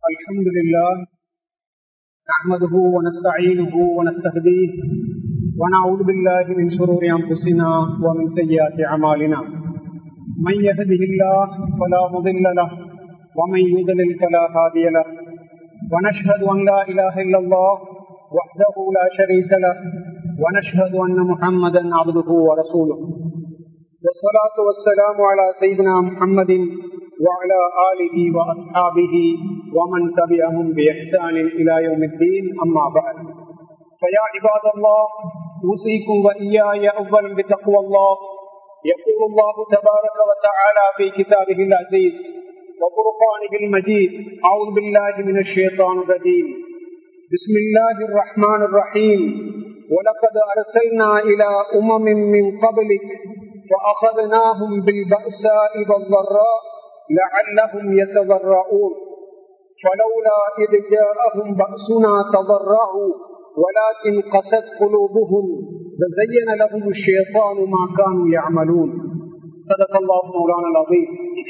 الحمد لله نحمده ونستعينه ونستهديه ونعوذ بالله من شرور أنفسنا ومن سيئات أعمالنا من يهده الله فلا مضل له ومن يضلل فلا هادي له ونشهد أن لا إله إلا الله وحده لا شريك له ونشهد أن محمدا عبده ورسوله والصلاة والسلام على سيدنا محمد وعلى آله وأصحابه ومن تبعهم بإحسان إلى يوم الدين أما بعد فيا عباد الله أوصيكم وإياي أولا بتقوى الله يقول الله تبارك وتعالى في كتابه العزيز وفرقانه المجيد أعوذ بالله من الشيطان الرجيم بسم الله الرحمن الرحيم ولقد أرسلنا إلى أمم من قبلك فأخذناهم بالبأساء والضراء لعلهم يتضرعون فلولا إذ جاءهم بأسنا تضرعوا ولكن قست قلوبهم وزين لهم الشيطان ما كانوا يعملون صدق الله مولانا العظيم.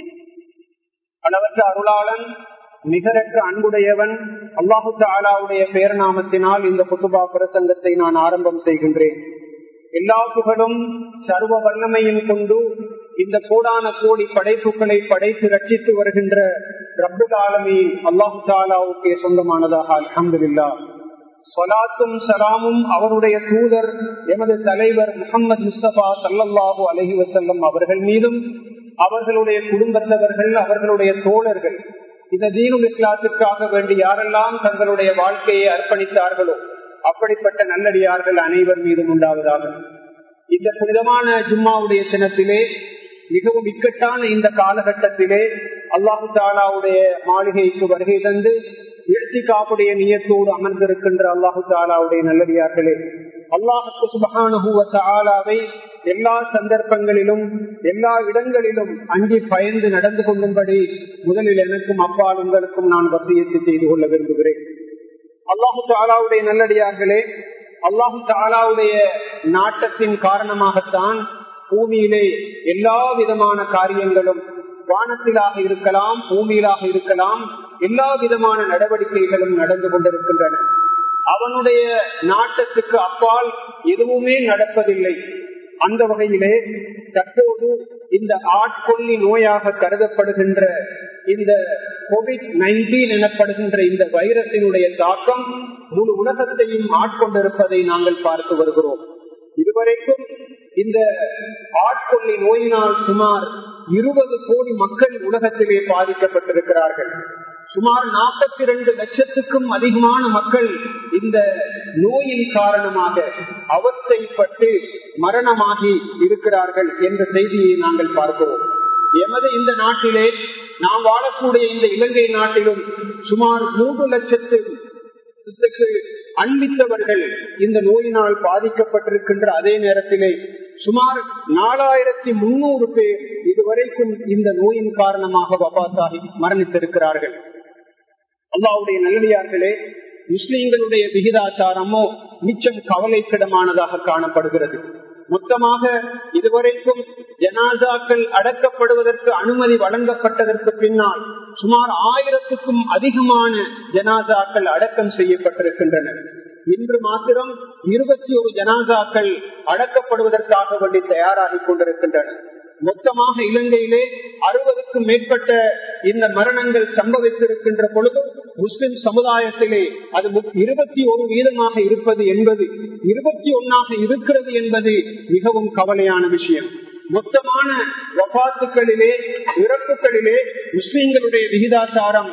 அளவற்ற அருளாளன் நிகரற்ற அன்புடையவன் அல்லாஹு தஆலாவுடைய பேர்நாமத்தினால் இந்த குத்துபா பிரசங்கத்தை நான் ஆரம்பம் செய்கின்றேன். எல்லா புகழும் சர்வ வல்லமையும் கொண்டு இந்த கோடான கோடி படைப்புகளை படைத்து ரட்சித்து வருகின்ற ரப்புல் ஆலமீன் அல்லாஹு தஆலாவுக்கே சொந்தமானதாக அல்ஹம்துலில்லாஹ். ஸலாத்தும் ஸலாமும் அவருடைய தூதர் எமது தலைவர் முஹம்மது முஸ்தபா ஸல்லல்லாஹு அலைஹி வஸல்லம் அவர்கள் மீதும் அவர்களுடைய குடும்பத்தவர்கள் அவர்களுடைய தோழர்கள் இந்த தீனுல் இஸ்லாத்திற்காக வேண்டி யாரெல்லாம் தங்களுடைய வாழ்க்கையை அர்ப்பணித்தார்களோ அப்படிப்பட்ட நல்லடியார்கள் அனைவர் மீதும் உண்டாவதாக. இந்த புனிதமான ஜும்மாவுடைய தினத்திலே மிகவும் இக்கட்டான இந்த காலகட்டத்திலே அல்லாஹு தஆலாவுடைய மாளிகைக்கு வருகை தந்து இழ்திகாஃபுடைய நியத்தோடு அமர்ந்திருக்கின்ற அல்லாஹு தஆலாவுடைய நல்லடியார்களே, அல்லாஹ் சுப்ஹானஹு வ தஆலாவை எல்லா சந்தர்ப்பங்களிலும் எல்லா இடங்களிலும் அஞ்சி பயந்து நடந்து கொள்ளும்படி முதலில் எனக்கும் அப்பால் உங்களுக்கும் நான் வசியத்து செய்து கொள்ள விரும்புகிறேன். அல்லாஹு தஆலாவுடைய நல்லடியார்களே, அல்லாஹு தஆலாவுடைய நாட்டத்தின் காரணமாகத்தான் பூமியிலே எல்லா விதமான காரியங்களும் வானத்திலாக இருக்கலாம் பூமியிலாக இருக்கலாம் எல்லா விதமான நடவடிக்கைகளும் நடந்து கொண்டிருக்கின்றன. அவனுடைய நாட்டத்துக்கு அப்பால் எதுவுமே நடப்பதில்லை. அந்த வகையிலே தற்போது இந்த ஆட்கொல்லி நோயாக கருதப்படுகின்ற இந்த COVID-19 எனப்படுகின்ற இந்த வைரஸினுடைய தாக்கம் முழு உலகத்தையும் ஆட்கொண்டிருப்பதை நாங்கள் பார்த்து வருகிறோம். இதுவரைக்கும் இந்த ஆட்கொல்லி நோயினால் சுமார் 20 கோடி மக்கள் உலகத்திலே பாதிக்கப்பட்டிருக்கிறார்கள். சுமார் 42 லட்சத்துக்கும் அதிகமான மக்கள் இந்த நோயின் காரணமாக அவஸ்தைப்பட்டு மரணமாகி இருக்கிறார்கள் என்ற செய்தியை நாங்கள் பார்க்கிறோம். எமது இந்த நாட்டிலே நாம் வாழக்கூடிய இந்த இலங்கை நாட்டிலும் சுமார் 3 லட்சத்துக்கு அண்மித்தவர்கள் இந்த நோயினால் பாதிக்கப்பட்டிருக்கின்ற அதே நேரத்திலே சுமார் 4300 பேர் இதுவரைக்கும் இந்த நோயின் காரணமாக வபாத்தாகி மரணித்திருக்கிறார்கள். அல்லாஹ்வுடைய நல்லடியார்களே, முஸ்லிம்களுடைய விகிதாச்சாரமோ மிச்சம் கவலைக்கிடமானதாக காணப்படுகிறது. மொத்தமாக இதுவரைக்கும் ஜனாசாக்கள் அடக்கப்படுவதற்கு அனுமதி வழங்கப்பட்டதற்கு பின்னால் சுமார் 1000க்கும் அதிகமான ஜனாசாக்கள் அடக்கம் செய்யப்பட்டிருக்கின்றன. இன்று மாத்திரம் 21 ஜனாசாக்கள் அடக்கப்படுவதற்காக வேண்டி தயாராகி கொண்டிருக்கின்றன. மொத்தமாக இலங்கையிலே 60க்கும் மேற்பட்ட இந்த மரணங்கள் சம்பவித்திருக்கின்ற பொழுது முஸ்லிம் சமுதாயத்திலே அது 21% இருப்பது என்பது 21 இருக்கிறது என்பது மிகவும் கவலையான விஷயம். மொத்தமான வஃபாத்துகளிலே இறப்புகளிலே முஸ்லிம்களுடைய விகிதாச்சாரம்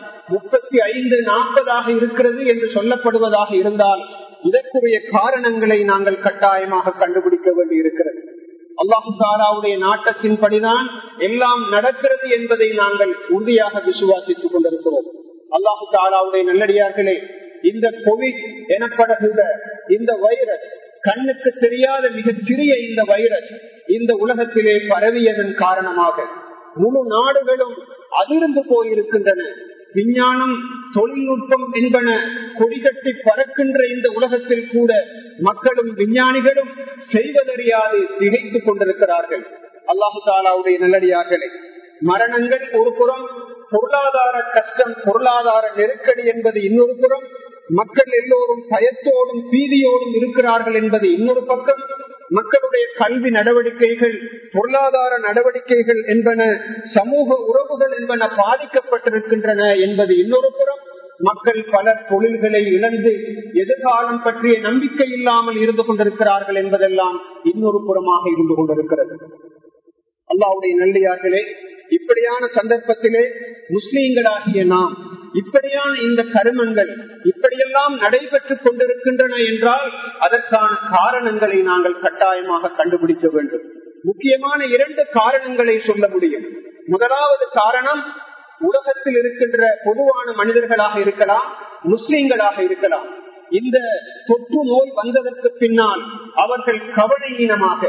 35-40 இருக்கிறது என்று சொல்லப்படுவதாக இருந்தால் இதற்குரிய காரணங்களை நாங்கள் கட்டாயமாக கண்டுபிடிக்க வேண்டி இருக்கிறது. அல்லாஹு தஆலாவுடைய நாட்டத்தின்படிதான் எல்லாம் நடக்கிறது என்பதை நாங்கள் உறுதியாக விசுவாசித்துக் கொண்டிருக்கிறோம். அல்லாஹு தஆலாவுடைய நல்லடியார்களே, இந்த கோவிட் எனப்படுகின்ற இந்த வைரஸ் கண்ணுக்கு தெரியாத மிக சிறிய இந்த வைரஸ் இந்த உலகத்திலே பரவியதன் காரணமாக முழு நாடுகளும் அதிர்ந்து போயிருக்கின்றன. விஞ்ஞானம் தொழில்நுட்பம் என்பன கொடிகட்டி பறக்கின்ற இந்த உலகத்தில் கூட மக்களும் விஞ்ஞானிகளும் செய்வதறியாது திகைத்துக் கொண்டிருக்கிறார்கள். அல்லாஹு தஆலாவுடைய நல்லடியார்களே, மரணங்கள் ஒரு புறம் பொருளாதார கஷ்டம், பொருளாதார நெருக்கடி என்பது இன்னொரு புறம், மக்கள் எல்லோரும் பயத்தோடும் பீதியோடும் இருக்கிறார்கள் என்பது இன்னொரு பக்கம், மக்களுடைய கல்வி நடவடிக்கைகள், பொருளாதார நடவடிக்கைகள் என்பன, சமூக உறவுகள் என்பன பாதிக்கப்பட்டிருக்கின்றன என்பது இன்னொரு புறம், மக்கள் பலர் தொழில்களை இழந்து எதிர்காலம் பற்றிய நம்பிக்கை இல்லாமல் இருந்து கொண்டிருக்கிறார்கள் என்பதெல்லாம் இன்னொரு புறமாக இருந்து கொண்டிருக்கிறது. அல்லாஹ்வுடைய நல்லடியார்களே, இப்படியான சந்தர்ப்பத்திலே முஸ்லீம்களாகிய நாம் இப்படியான இந்த கருமங்கள் இப்படியெல்லாம் நடைபெற்றுக் கொண்டிருக்கின்றன என்றால் அதற்கான காரணங்களை நாங்கள் கட்டாயமாக கண்டுபிடிக்க வேண்டும். முக்கியமான 2 காரணங்களை சொல்ல முடியும். முதலாவது காரணம், உலகத்தில் இருக்கின்ற பொதுவான மனிதர்களாக இருக்கலாம், முஸ்லீம்களாக இருக்கலாம். இந்த தொற்று நோய் வந்ததற்கு பின்னால் அவர்கள் கவலையீனமாக,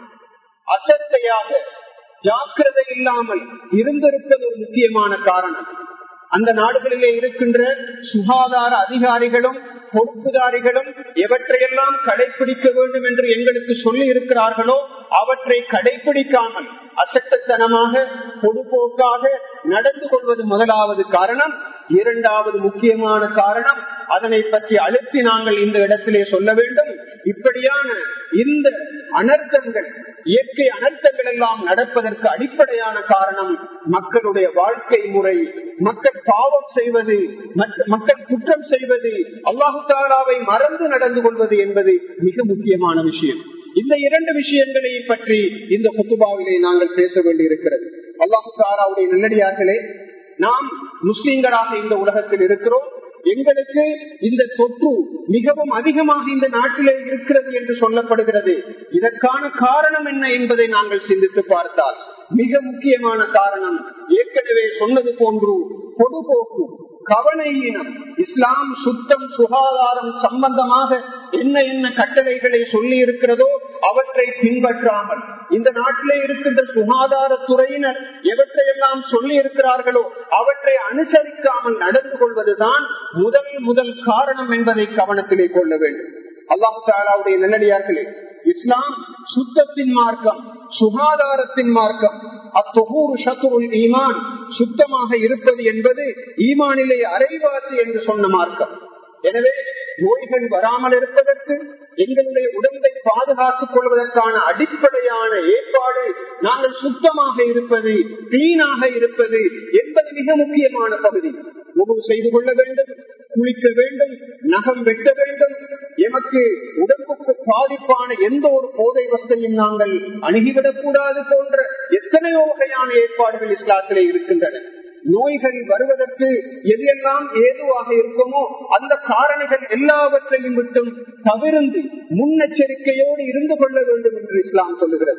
அசட்டையாக, ஜாக்கிரதை இல்லாமல் இருந்திருப்பது ஒரு முக்கியமான காரணம். அந்த நாடுகளிலே இருக்கின்ற சுகாதார அதிகாரிகளும் பொறுப்புதாரிகளும் எவற்றையெல்லாம் கடைபிடிக்க வேண்டும் என்று எங்களுக்கு சொல்லி இருக்கிறார்களோ அவற்றை கடைபிடிக்காமல் அசட்டத்தனமாக பொதுப்போக்காக நடந்து கொள்வது முதலாவது காரணம். 2வது முக்கியமான காரணம், அதனை பற்றி அழுத்தி நாங்கள் இந்த இடத்திலே சொல்ல வேண்டும். இப்படியான இந்த அனர்த்தங்கள், இயற்கை அனர்த்தங்கள் எல்லாம் நடப்பதற்கு அடிப்படையான காரணம் மக்களுடைய வாழ்க்கை முறை, மக்கள் பாவம் செய்வது, மக்கள் குற்றம் செய்வது, அல்லாஹு தஆலாவை மறந்து நடந்து கொள்வது என்பது மிக முக்கியமான விஷயம். இந்த 2 விஷயங்களை பற்றி இந்த குத்துபாவிலே நாங்கள் பேச வேண்டியிருக்கிறது. அல்லாஹு தஆலாவுடைய நல்லடியார்களே, நாம் முஸ்லிம்களாக இந்த உலகத்தில் இருக்கிறோம். எங்களுக்கு இந்த தொற்று மிகவும் அதிகமாக இந்த நாட்டிலே இருக்கிறது என்று சொல்லப்படுகிறது. இதற்கான காரணம் என்ன என்பதை நாங்கள் சிந்தித்து பார்த்தால் மிக முக்கியமான காரணம், ஏற்கனவே சொன்னது போன்று பொதுபோக்கு, கவனையினம். இஸ்லாம் சுத்தம் சுகாதாரம் சம்பந்தமாக என்ன கட்டளைகளை சொல்லி இருக்கிறதோ அவற்றை பின்பற்றாமல், இந்த நாட்டிலே இருக்கின்ற சுகாதாரத்துறையினர் எவற்றையெல்லாம் சொல்லி இருக்கிறார்களோ அவற்றை அனுசரிக்காமல் நடந்து கொள்வதுதான் முதல் காரணம் என்பதை கவனத்திலே கொள்ள வேண்டும். அல்லாஹ் தஆலாவுடைய நல்லடியார்களே, இஸ்லாம் சுத்தத்தின் மார்க்கம், சுகாதாரத்தின் மார்க்கம். அத்தொகூர் ஷத்ருல் ஈமான், சுத்தமாக இருப்பது என்பது ஈமானிலே அரைவாசி என்று சொன்ன மார்க்கம். எனவே நோய்கள் வராமல் இருப்பதற்கு, எங்களுடைய உடம்பை பாதுகாத்துக் கொள்வதற்கான அடிப்படையான ஏற்பாடு நாங்கள் சுத்தமாக இருப்பது, கிளீனாக இருப்பது என்பது மிக முக்கியமான பகுதி. உணவு செய்து கொள்ள வேண்டும், குளிக்க வேண்டும், நகம் வெட்ட வேண்டும், எமக்கு உடம்புக்கு பாதிப்பான எந்த ஒரு போதை வசதியும் நாங்கள் அணுகிவிடக் கூடாது போன்ற எத்தனையோ வகையான ஏற்பாடுகள் இஸ்லாத்திலே இருக்கின்றன. நோய்கள் வருவதற்கு எதெல்லாம் ஏதுவாக இருக்குமோ அந்த காரணிகள் எல்லாவற்றையும் விட்டும் தவிர்த்து முன்னெச்சரிக்கையோடு இருந்து கொள்ள வேண்டும் என்று இஸ்லாம் சொல்லுகிறது.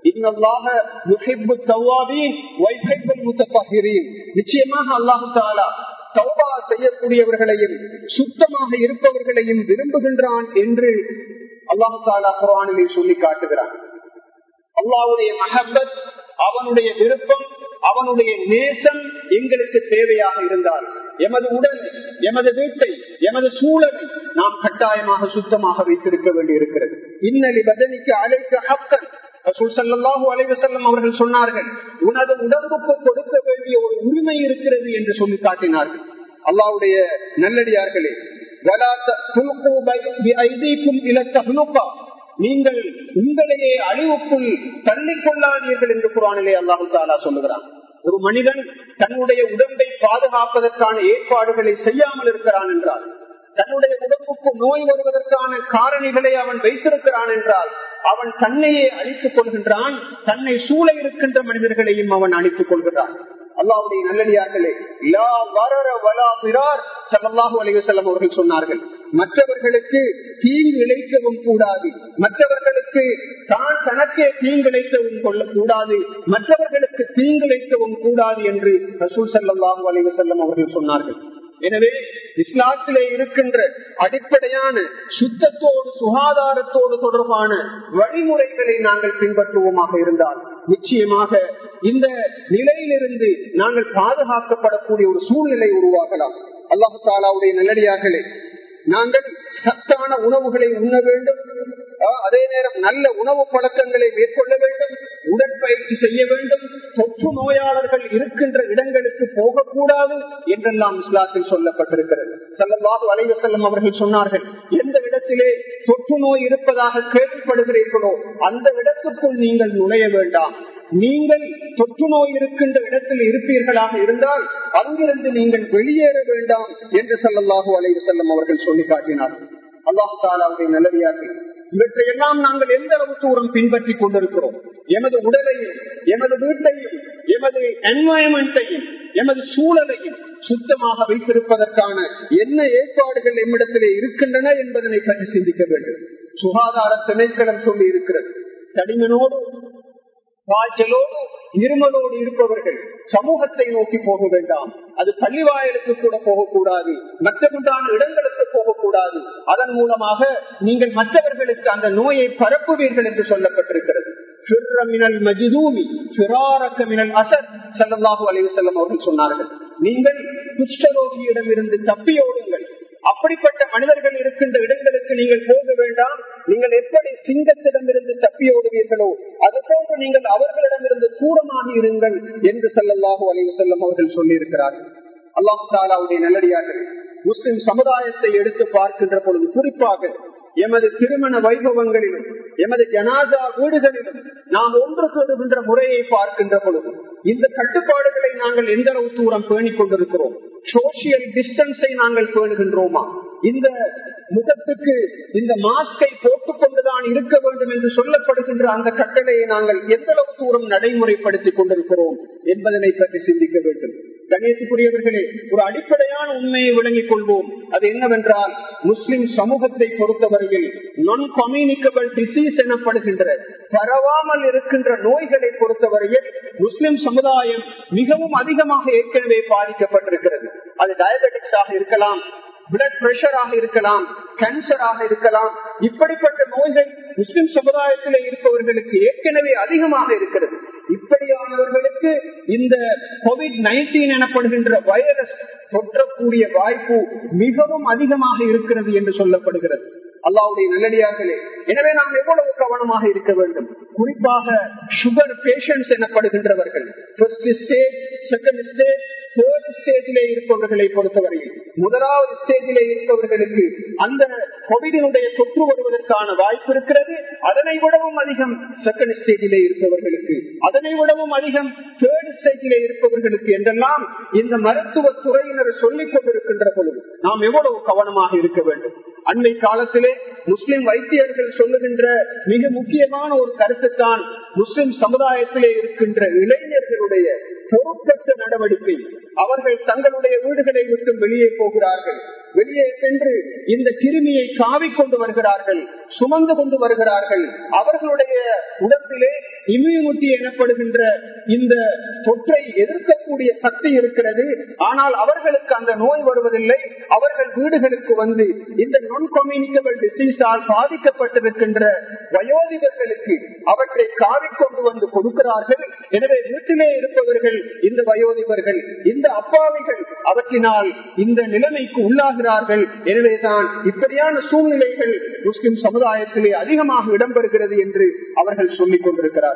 நிச்சயமாக அல்லாஹு தஆலா தௌபா செய்யக்கூடியவர்களையும் சுத்தமாக இருப்பவர்களையும் விரும்புகின்றான் என்று அல்லாஹு தஆலா குர்ஆனிலே சொல்லி காட்டுகிறான். அல்லாஹ்வுடைய மஹப்பத், அவனுடைய விருப்பம், அவனுடைய நேசம் எங்களுக்கு தேவையாக இருந்தால் எமது உடல், எமது வீட்டை, எமது சூழலை நாம் கட்டாயமாக சுத்தமாக வைத்திருக்க வேண்டியிருக்கிறது. இன்னலி பதனிக்கு அலைக்க ஹக்கன், ரசூல் ஸல்லல்லாஹு அலைஹி வஸல்லம் அவர்கள் சொன்னார்கள், உனது உடம்புக்கு கொடுக்க வேண்டிய ஒரு உரிமை இருக்கிறது என்று சொல்லி காட்டினார்கள். அல்லாஹ்வுடைய நல்லடியார்களே, வலா துல்கு பிஐதீக்கும் இலா தஹ்லுகா, நீங்கள் உங்களையே அழிவுக்குள் தள்ளிக் கொள்ளாதீர்கள் என்று குர்ஆனிலே அல்லாஹ் தஆலா சொல்லுகிறான். ஒரு மனிதன் தன்னுடைய உடம்பை பாதுகாப்பதற்கான ஏற்பாடுகளை செய்யாமல் இருக்கிறான் என்றால், தன்னுடைய உடம்புக்கு நோய் வருவதற்கான காரணிகளை அவன் வைத்திருக்கிறான் என்றால் அவன் தன்னையே அழித்துக் கொள்கின்றான், தன்னை சூழ இருக்கின்ற மனிதர்களையும் அவன் அழித்துக் கொள்கிறான். அல்லாஹ்வுடைய நல்லடியார்களே, லா வரர வலா பிரார் ஸல்லல்லாஹு அலைஹி வஸல்லம் அவர்கள் சொன்னார்கள், மற்றவர்களுக்கு தீங்கு இழைக்கவும் கூடாது, மற்றவர்களுக்கு தான் தனக்கே தீங்கிழைக்கவும் கொள்ளக்கூடாது, மற்றவர்களுக்கு தீங்கிழைக்கவும் கூடாது என்று ரசூல் ஸல்லல்லாஹு அலைஹி வஸல்லம் அவர்கள் சொன்னார்கள். எனவே இஸ்லாத்திலே இருக்கின்ற அடிப்படையான சுத்தத்தோடு சுகாதாரத்தோடு தொடர்பான வழிமுறைகளை நாங்கள் பின்பற்றுவோமாக இருந்தால் நிச்சயமாக இந்த நிலையிலிருந்து நாங்கள் பாதுகாக்கப்படக்கூடிய ஒரு சூழ்நிலை உருவாகலாம். அல்லாஹ் தஆலாவுடைய நல்லடியார்களே, நாங்கள் சத்தான உணவுகளை உண்ண வேண்டும், அதே நேரம் நல்ல உணவு பழக்கங்களை மேற்கொள்ள வேண்டும். உடற்பயிற்சி செய்ய வேண்டும், தொற்று நோயாளர்கள் இருக்கின்ற இடங்களுக்கு போகக்கூடாது என்றெல்லாம் இஸ்லாத்தில் சொல்லப்பட்டிருக்கிறது. ஸல்லல்லாஹு அலைஹி வஸல்லம் அவர்கள் சொன்னார்கள், எந்த இடத்திலே தொற்று நோய் இருப்பதாக கேள்விப்படுகிறீர்களோ அந்த இடத்துக்குள் நீங்கள் நுழைய வேண்டாம். நீங்கள் தொற்று நோய் இருக்கின்ற இடத்தில் இருப்பீர்களாக இருந்தால் அங்கிருந்து நீங்கள் வெளியேற வேண்டாம் என்று ஸல்லல்லாஹு அலைஹி வஸல்லம் அவர்கள் சொல்லி காட்டினார்கள். அல்லாஹ் தஆலாவுடைய நல்லடியார்கள், இவற்றையெல்லாம் நாங்கள் எந்த அளவு தூரம் பின்பற்றி கொண்டிருக்கிறோம்? எமது உடலையும், எமது வீட்டையும், எமது என்வாயன்மெண்டையும், எமது சூழலையும் சுத்தமாக வைத்திருப்பதற்கான என்ன ஏற்பாடுகள் எம்மிடத்திலே இருக்கின்றன என்பதனை பற்றி சிந்திக்க வேண்டும். சுகாதார திணைக்களம் சொல்லி இருக்கிறது, தடிமனோடு காய்ச்சலோடு இருமலோடு இருப்பவர்கள் சமூகத்தை நோக்கி போக வேண்டாம். அது பள்ளிவாயலுக்கு கூட போகக்கூடாது, மற்றமுண்டான இடங்களுக்கு போகக்கூடாது. அதன் மூலமாக நீங்கள் மற்றவர்களுக்கு அந்த நோயை பரப்புவீர்கள் என்று சொல்லப்பட்டிருக்கிறது. அவர்கள் சொன்னார்கள், நீங்கள் குஷ்டரோகியிடமிருந்து தப்பியோடுங்கள். அப்படிப்பட்ட மனிதர்கள் இருக்கின்ற இடங்களுக்கு நீங்கள் போக வேண்டாம். நீங்கள் எப்படி சிங்கத்திடமிருந்து தப்பியோடுவீர்களோ அதுபோன்று நீங்கள் அவர்களிடமிருந்து தூரமாக இருங்கள் என்று ஸல்லல்லாஹு அலைஹி வஸல்லம் அவர்கள் சொல்லியிருக்கிறார்கள். அல்லாஹ் தஆலாவுடைய நல்லடியார்கள், முஸ்லிம் சமுதாயத்தை எடுத்து பார்க்கின்ற பொழுது, குறிப்பாக எமது திருமண வைபவங்களிலும் எமது ஜனாதா வீடுகளிலும் நாம் ஒன்று கூடுகின்ற முறையை பார்க்கின்ற பொழுது இந்த கட்டுப்பாடுகளை நாங்கள் எந்த அளவு தூரம் பேணிக் கொண்டிருக்கிறோம்? சோசியல் டிஸ்டன்ஸை நாங்கள் பேணுகின்றோமா? இந்த முகத்துக்கு இந்த மாஸ்கை போட்டுக் கொண்டுதான் இருக்க வேண்டும் என்று சொல்லப்படுகின்ற அந்த கட்டளையை நாங்கள் எந்த அளவு தூரம் நடைமுறைப்படுத்திக் கொண்டிருக்கிறோம் என்பதனை பற்றி சிந்திக்க வேண்டும். கணேசுக்குரியவர்களே, ஒரு அடிப்படையான உண்மையை விளங்கிக் கொள்வோம். அது என்னவென்றால், முஸ்லிம் சமூகத்தை பொறுத்தவரையில் நான் கம்யூனிகபிள் டிசீஸ் எனப்படுகின்ற பரவாமல் இருக்கின்ற நோய்களை பொறுத்தவரையில் முஸ்லிம் சமுதாயம் மிகவும் அதிகமாக ஏற்கனவே பாதிக்கப்பட்டிருக்கிறது. அது டயபெட்டிக்ஸாக இருக்கலாம், பிளட் பிரஷராக இருக்கலாம், கேன்சராக இருக்கலாம். இப்படிப்பட்ட நோய்கள் முஸ்லிம் சமுதாயத்திலே இருப்பவர்களுக்கு ஏற்கனவே அதிகமாக இருக்கிறது. இப்படியானவர்களுக்கு இந்த COVID-19 எனப்படுகின்ற வைரஸ் தொற்றக்கூடிய வாய்ப்பு மிகவும் அதிகமாக இருக்கிறது என்று சொல்லப்படுகிறது. அல்லாஹ்வுடைய நல்லடியார்களே, எனவே நாம் எவ்வளவு கவனமாக இருக்க வேண்டும்? குறிப்பாக சுகர் பேஷண்ட்ஸ் எனப்படுகின்றவர்கள் first stage, second stage, third ஸ்டேஜிலே இருப்பவர்களை பொறுத்தவரையில், முதலாவது ஸ்டேஜிலே இருப்பவர்களுக்கு அந்த கோவிடினுடைய தொற்று வருவதற்கான வாய்ப்பு இருக்கிறது. அதனை விடவும் அதிகம் செகண்ட் ஸ்டேஜிலே இருப்பவர்களுக்கு, அதனை விடவும் அதிகம் தேர்ட் ஸ்டேஜிலே இருப்பவர்களுக்கு என்றெல்லாம் இந்த மருத்துவ துறையினர் சொல்லிக் கொண்டிருக்கின்ற பொழுது நாம் எவ்வளவு கவனமாக இருக்க வேண்டும்? அண்மை காலத்திலே முஸ்லிம் வைத்தியர்கள் சொல்லுகின்ற மிக முக்கியமான ஒரு கருத்துத்தான், முஸ்லிம் சமுதாயத்திலே இருக்கின்ற இளைஞர்களுடைய பொறுப்பற்ற நடவடிக்கை. அவர்கள் தங்களுடைய வீடுகளை விட்டு வெளியே போகிறார்கள், வெளியே சென்று இந்த கிருமியை காவிக்கொண்டு வருகிறார்கள், சுமந்து கொண்டு வருகிறார்கள். அவர்களுடைய உடம்பிலே இம்யூனிட்டி எனப்படுகின்ற இந்த தொற்றை எதிர்க்கக்கூடிய சக்தி இருக்கிறது. ஆனால் அவர்களுக்கு அந்த நோய் வருவதில்லை. அவர்கள் வீடுகளுக்கு வந்து இந்த நான் கம்யூனிகபிள் டிசீஸால் பாதிக்கப்பட்டிருக்கின்ற வயோதிபர்களுக்கு அவற்றை காவிக்கொண்டு வந்து கொடுக்கிறார்கள். எனவே வீட்டிலே இருப்பவர்கள், இந்த வயோதிபர்கள், இந்த அப்பாவிகள் அவற்றினால் இந்த நிலைமைக்கு உள்ளாகிறார்கள். எனவேதான் இப்படியான சூழ்நிலைகள் முஸ்லிம் சமுதாயத்திலே அதிகமாக இடம்பெறுகிறது என்று அவர்கள் சொல்லிக் கொண்டிருக்கிறார்கள்.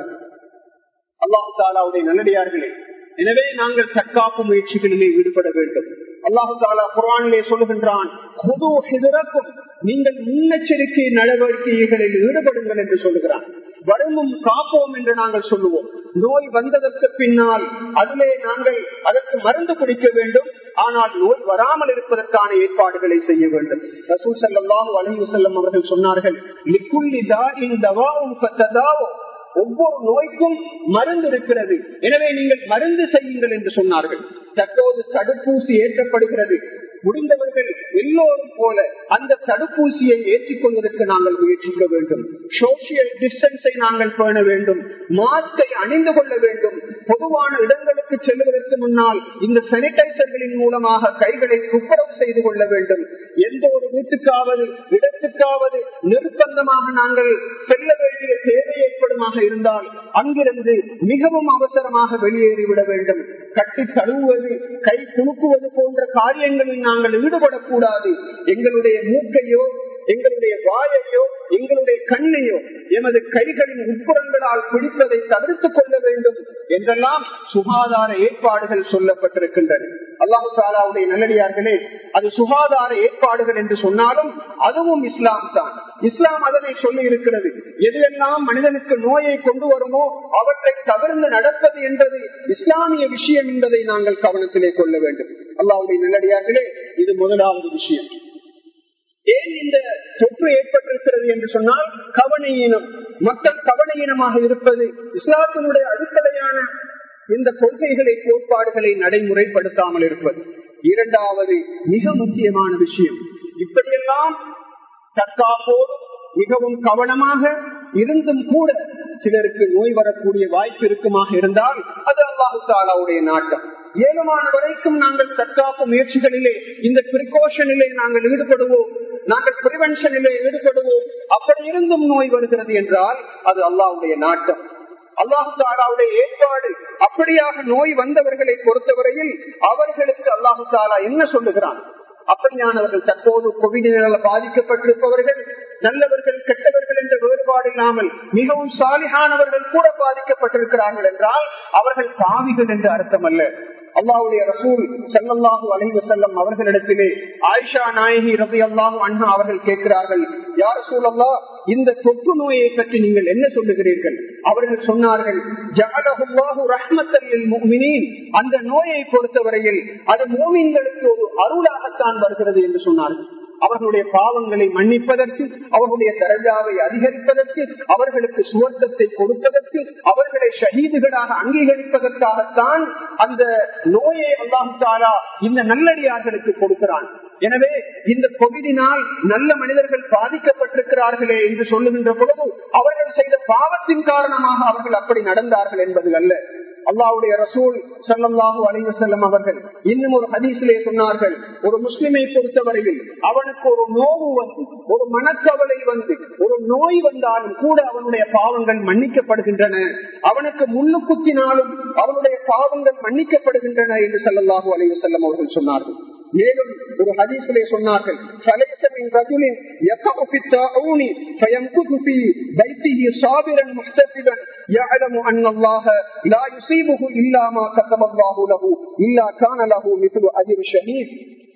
அல்லாஹ் தஆலாவுடைய நல்லடியார்களே, எனவே நாங்கள் தற்காப்பு முயற்சிகளிலே ஈடுபட வேண்டும். அல்லாஹ் தஆலா குர்ஆனிலே சொல்லுகின்றான், குது ஹிதரக்கும், நீங்கள் முன்னெச்சரிக்கை நடவடிக்கைகளில் ஈடுபடுங்கள் என்று சொல்லுகிறான். வருமும் காப்போம் என்று நாங்கள் சொல்லுவோம். நோய் வந்ததற்கு பின்னால் அதிலே நாங்கள் அதற்கு மருந்து குடிக்க வேண்டும். ஆனால் நோய் வராமல் இருப்பதற்கான ஏற்பாடுகளை செய்ய வேண்டும். ரசூல் ஸல்லல்லாஹு அலைஹி வஸல்லம் அவர்கள் சொன்னார்கள், லிக்குல்லி தாஇன் தவாஉன் ஃபததாவு, ஒவ்வொரு நோய்க்கும் மருந்து இருக்கிறது, எனவே நீங்கள் மருந்து செய்யுங்கள் என்று சொன்னார்கள். தற்போது தடுப்பூசி ஏற்றப்படுகிறது. முடிந்தவர்கள் எல்லோரும் போல அந்த தடுப்பூசியை ஏற்றிக்கொள்வதற்கு நாங்கள் முயற்சிக்க வேண்டும். சோசியல் டிஸ்டன்ஸை நாங்கள் பேண வேண்டும். மாஸ்கை அணிந்து கொள்ள வேண்டும். பொதுவான இடங்களுக்கு செல்வதற்கு முன்னால் இந்த சானிடைசர்களின் மூலமாக கைகளை துப்புரவு செய்து கொள்ள வேண்டும். எந்த ஒரு வீட்டுக்காவது இடத்துக்காவது நிர்பந்தமாக நாங்கள் செல்ல வேண்டிய தேவை ஏற்படுமாக இருந்தால் அங்கிருந்து மிகவும் அவசரமாக வெளியேறிவிட வேண்டும். கட்டி தழுவுவது, கை குலுக்குவது போன்ற காரியங்களில் நாங்கள் ஈடுபடக்கூடாது. எங்களுடைய மூக்கையோ எங்களுடைய வாயையோ எங்களுடைய கண்ணையோ எமது கைகளின் உட்புறங்களால் பிடிப்பதை தவிர்த்துக் கொள்ள வேண்டும் என்றெல்லாம் சுகாதார ஏற்பாடுகள் சொல்லப்பட்டிருக்கின்றன. அல்லாஹு தஆலாவுடைய நல்லடியார்களே, அது சுகாதார ஏற்பாடுகள் என்று சொன்னாலும் அதுவும் இஸ்லாம் தான். இஸ்லாம் அதனை சொல்லி இருக்கிறது. எதுவெல்லாம் மனிதனுக்கு நோயை கொண்டு வருமோ அவற்றை தவிர்த்து நடப்பது என்பது இஸ்லாமிய விஷயம் என்பதை நாங்கள் கவனத்திலே கொள்ள வேண்டும். அல்லாஹ்வுடைய நல்லடியார்களே, இது முதலாவது விஷயம். ஏன் இந்த தொற்று ஏற்பட்டிருக்கிறது என்று சொன்னால் கவனையினம், மக்கள் கவனையினமாக இருப்பது, இஸ்லாத்தினுடைய அடிப்படையான இந்த கொள்கைகளை கோட்பாடுகளை நடைமுறைப்படுத்தாமல் இருப்பது. இரண்டாவது மிக முக்கியமான விஷயம், இப்படியெல்லாம் தற்காப்போடு மிகவும் கவனமாக இருந்தும் கூட சிலருக்கு நோய் வரக்கூடிய வாய்ப்பு இருக்குமாக இருந்தால் அது அல்லாஹ் தஆலாவுடைய நாட்டம். ஏழுமான வரைக்கும் நாங்கள் தற்காப்பு முயற்சிகளிலே, இந்த பிரிகாஷனிலே நாங்கள் ஈடுபடுவோம், நாங்கள் பிரிவென்ஷனிலே ஈடுபடுவோம். அப்படி இருந்தும் நோய் வருகிறது என்றால் அது அல்லாஹ்வுடைய நாட்டம், அல்லாஹ் தஆலாவுடைய ஏற்பாடு. அப்படியாக நோய் வந்தவர்களை பொறுத்தவரையில் அவர்களுக்கு அல்லாஹ் தஆலா என்ன சொல்லுகிறான்? அப்படியானவர்கள் தற்போது கோவிடினால் பாதிக்கப்பட்டிருப்பவர்கள் நல்லவர்கள் கெட்டவர்கள் என்ற வேறுபாடு இல்லாமல் மிகவும் சாலிஹானவர்கள் கூட பாதிக்கப்பட்டிருக்கிறார்கள் என்றால் அவர்கள் பாவிகள் என்று அர்த்தம் அல்ல. அல்லாஹ்வுடைய ரசூல் ஸல்லல்லாஹு அலைஹி வஸல்லம் அவர்களிடத்திலே ஆயிஷா நாயகி ரலியல்லாஹு அன்ஹா அவர்கள் கேட்கிறார்கள், யா ரசூலல்லாஹ், இந்த தொற்று நோயை பற்றி நீங்கள் என்ன சொல்லுகிறீர்கள்? அவர்கள் சொன்னார்கள், ஜஅலஹுல்லாஹு ரஹ்மத்தல் லில் முஃமினீன், அந்த நோயை பொறுத்தவரையில் அது முஃமின்களுக்கு ஒரு அருளாகத்தான் வருகிறது என்று சொன்னார்கள். அவர்களுடைய பாவங்களை மன்னிப்பதற்கு, அவர்களுடைய தரஜாவை அதிகரிப்பதற்கு, அவர்களுக்கு சுவர்க்கத்தை கொடுப்பதற்கு, அவர்களை ஷஹீதுகளாக அங்கீகரிப்பதற்காகத்தான் அந்த நோயை அல்லாஹ் தஆலா இந்த நல்லடியார்களுக்கு கொடுக்கிறான். எனவே இந்த கோவிடினால் நல்ல மனிதர்கள் பாதிக்கப்பட்டிருக்கிறார்களே என்று சொல்லுகின்ற பொழுது அவர்கள் செய்த பாவத்தின் காரணமாக அவர்கள் அப்படி நடந்தார்கள் என்பது அல்ல. அல்லாஹ்வுடைய ரசூல் ஸல்லல்லாஹு அலைஹி வஸல்லம் அவர்கள் இன்னும் ஒரு ஹதீஸிலே சொன்னார்கள், ஒரு முஸ்லிமை பொறுத்தவரையில் அவனுக்கு ஒரு நோவு வந்து, ஒரு மனக்கவலை வந்து, ஒரு நோய் வந்தாலும் கூட அவனுடைய பாவங்கள் மன்னிக்கப்படுகின்றன, அவனுக்கு முள்ளு குத்தினாலும் அவனுடைய பாவங்கள் மன்னிக்கப்படுகின்றன என்று ஸல்லல்லாஹு அலைஹி வஸல்லம் அவர்கள் சொன்னார்கள். மேலும் ஒரு ஹதீஸிலே சொன்னார்கள், ஃபலைஸ மின் ரஜுலின் யகஉ ஃபித்தாஊனி ஃபயம்குது ஃபீ பைத்திஹி ஸாபிரன் முஹ்தஸிபன் யஅலமு அன்னல்லாஹ லா யுஸீபுஹு இல்லா மா கதபல்லாஹு லஹு இல்லா கான லஹு மித்லு அஜ்ரி ஷஹீத்.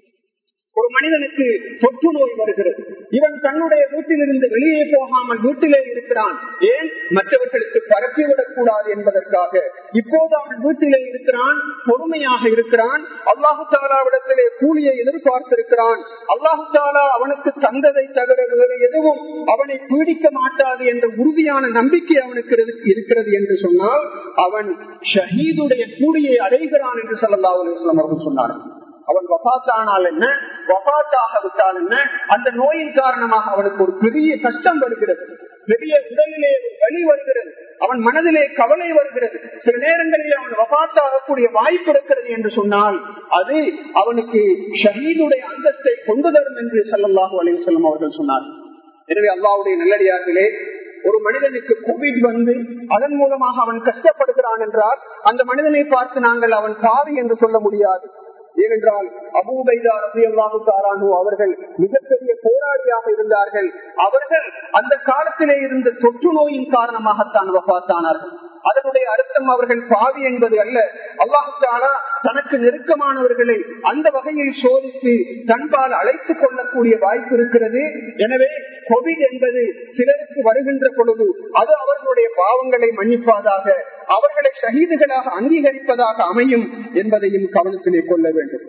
ஒரு மனிதனுக்கு தொற்று நோய் வருகிறது, இவன் தன்னுடைய வீட்டிலிருந்து வெளியே போகாமல் வீட்டிலே இருக்கிறான். ஏன்? மற்றவர்களுக்கு பரப்பிவிடக் கூடாது என்பதற்காக. இப்போது அவன் வீட்டிலே இருக்கிறான், பொறுமையாக இருக்கிறான், அல்லாஹு தஆலாவிடத்திலே கூலியை எதிர்பார்த்திருக்கிறான். அல்லாஹு தஆலா அவனுக்கு தந்ததை தவிர வேறு எதுவும் அவனை பீடிக்க மாட்டாது என்ற உறுதியான நம்பிக்கை அவனுக்கு இருக்கிறது என்று சொன்னால் அவன் ஷஹீதுடைய கூலியை அடைகிறான் என்று ஸல்லல்லாஹு அலைஹி வஸல்லம் அவர்கள் சொன்னார்கள். அவன் வஃபாத்தானால் என்ன, வஃபாத்தாக விட்டால் என்ன, அந்த நோயின் காரணமாக அவனுக்கு ஒரு பெரிய கஷ்டம் வருகிறது, பெரிய உடலிலே ஒரு வலி வருகிறது, அவன் மனதிலே கவலை வருகிறது, சில நேரங்களில் அவன் வஃபாத்தாகக்கூடிய வாய்ப்பு இருக்கிறது என்று சொன்னால் அது அவனுக்கு ஷஹீதுடைய அந்தஸ்தை கொண்டு தரும் என்று ஸல்லல்லாஹு அலைஹி வஸல்லம் அவர்கள் சொன்னார். எனவே அல்லாஹ்வுடைய நல்லடியார்களே, ஒரு மனிதனுக்கு கோவிட் வந்து அதன் மூலமாக அவன் கஷ்டப்படுகிறான் என்றால் அந்த மனிதனை பார்த்து நாங்கள் அவன் பாவி என்று சொல்ல முடியாது. ஏனென்றால் அபூ உபைதா ரலியல்லாஹு தஆலா அன்ஹு அவர்கள் மிகப்பெரிய போராளியாக இருந்தார்கள். அவர்கள் அந்த காலத்திலே இருந்த தொற்று நோயின் காரணமாகத்தான் வஃபாத்தானார்கள். அதனுடைய அர்த்தம் அவர்கள் பாவி என்பது அல்ல. அல்லாஹ் தஆலா தனக்கு நெருக்கமானவர்களை அந்த வகையில் சோதித்து தன்பால் அழைத்துக் கொள்ளக்கூடிய வாய்ப்பு இருக்கிறது. எனவே கோவிட் என்பது சிலருக்கு வருகின்ற பொழுது அது அவர்களுடைய பாவங்களை மன்னிப்பதாக, அவர்களை ஷஹீதுகளாக அங்கீகரிப்பதாக அமையும் என்பதையும் கவனத்திலே கொள்ள வேண்டும்.